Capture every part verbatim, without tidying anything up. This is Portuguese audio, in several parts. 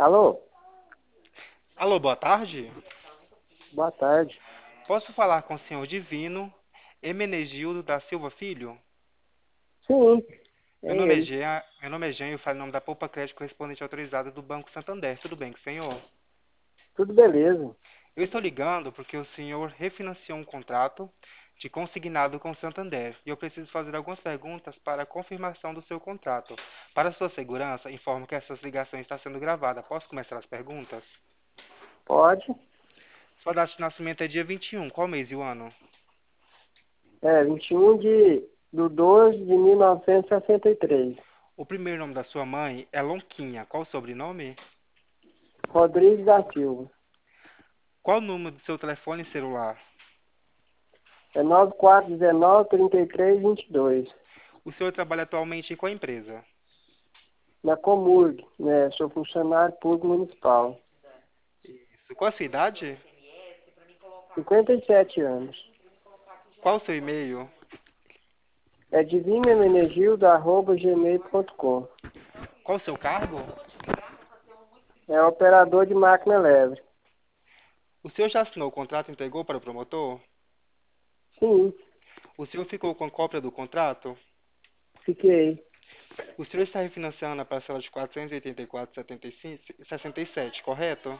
Alô? Alô, boa tarde. Boa tarde. Posso falar com o senhor Divino Emenegildo da Silva Filho? Sim, Meu é nome é ele. Jean, meu nome é Jean e eu falo em nome da Poupa Crédito correspondente autorizada do Banco Santander. Tudo bem com o senhor? Tudo beleza. Eu estou ligando porque o senhor refinanciou um contrato de consignado com o Santander e eu preciso fazer algumas perguntas para a confirmação do seu contrato. Para sua segurança, informo que essas ligações estão sendo gravadas. Posso começar as perguntas? Pode. Sua data de nascimento é dia vinte e um. Qual mês e o ano? É, vinte e um de, do doze de mil novecentos e sessenta e três. O primeiro nome da sua mãe é Lonquinha. Qual o sobrenome? Rodrigues da Silva. Qual o número do seu telefone celular? É nove quatro um nove, três três, dois dois. O senhor trabalha atualmente em qual empresa? Na Comurg, né? Sou funcionário público municipal. Isso. Qual a sua idade? cinquenta e sete anos. Qual o seu e-mail? É divinoemenegildo arroba gmail ponto com. Qual o seu cargo? É operador de máquina leve. O senhor já assinou o contrato e entregou para o promotor? Sim, O senhor ficou com cópia do contrato? fiquei. O senhor está refinanciando a parcela de quatrocentos e oitenta e quatro vírgula sessenta e sete, correto?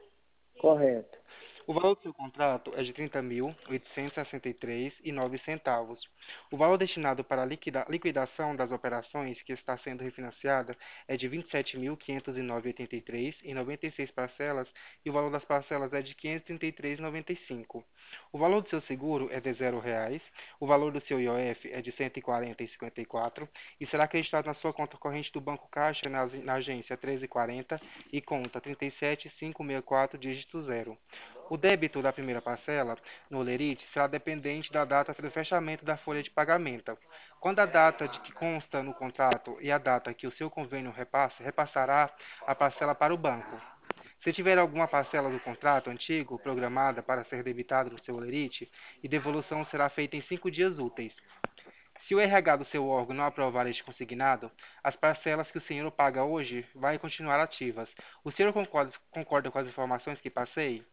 Correto. O valor do seu contrato é de trinta mil oitocentos e sessenta e três e nove centavos. O valor destinado para a liquida- liquidação das operações que está sendo refinanciada é de vinte e sete mil quinhentos e nove vírgula oitenta e três e noventa e seis parcelas e o valor das parcelas é de quinhentos e trinta e três vírgula noventa e cinco. O valor do seu seguro é de zero reais. O valor do seu I O F é de cento e quarenta vírgula cinquenta e quatro e será acreditado na sua conta corrente do Banco Caixa na, na agência treze quarenta e conta trinta e sete mil quinhentos e sessenta e quatro dígito zero. O débito da primeira parcela no Lerite será dependente da data do fechamento da folha de pagamento. Quando a data de que consta no contrato e a data que o seu convênio repassa, repassará a parcela para o banco. Se tiver alguma parcela do contrato antigo programada para ser debitada no seu Lerite, e devolução será feita em cinco dias úteis. Se o R H do seu órgão não aprovar este consignado, as parcelas que o senhor paga hoje vai continuar ativas. O senhor concorda, concorda com as informações que passei?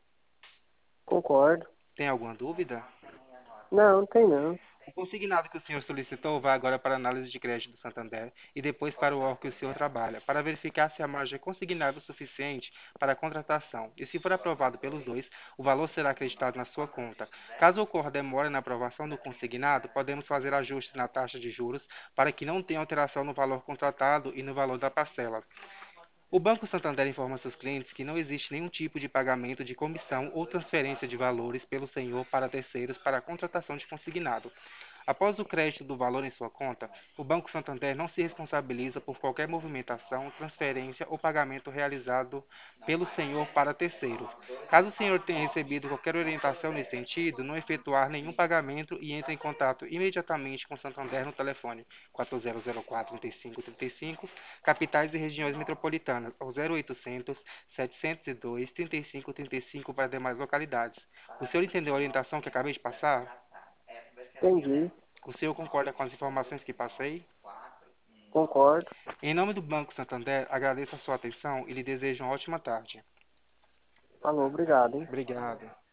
Concordo. Tem alguma dúvida? Não, não tem não. O consignado que o senhor solicitou vai agora para a análise de crédito do Santander e depois para o órgão que o senhor trabalha, para verificar se a margem é consignável o suficiente para a contratação. E se for aprovado pelos dois, o valor será acreditado na sua conta. Caso ocorra demora na aprovação do consignado, podemos fazer ajustes na taxa de juros para que não tenha alteração no valor contratado e no valor da parcela. O Banco Santander informa seus clientes que não existe nenhum tipo de pagamento de comissão ou transferência de valores pelo senhor para terceiros para a contratação de consignado. Após o crédito do valor em sua conta, o Banco Santander não se responsabiliza por qualquer movimentação, transferência ou pagamento realizado pelo senhor para terceiros. Caso o senhor tenha recebido qualquer orientação nesse sentido, não efetuar nenhum pagamento e entre em contato imediatamente com o Santander no telefone quatro zero zero quatro, trinta e cinco, trinta e cinco, capitais e regiões metropolitanas, ou zero oitocentos, setecentos e dois, trinta e cinco, trinta e cinco para demais localidades. O senhor entendeu a orientação que acabei de passar? Entendi. O senhor concorda com as informações que passei? Concordo. Em nome do Banco Santander, agradeço a sua atenção e lhe desejo uma ótima tarde. Falou, obrigado, hein? Obrigado.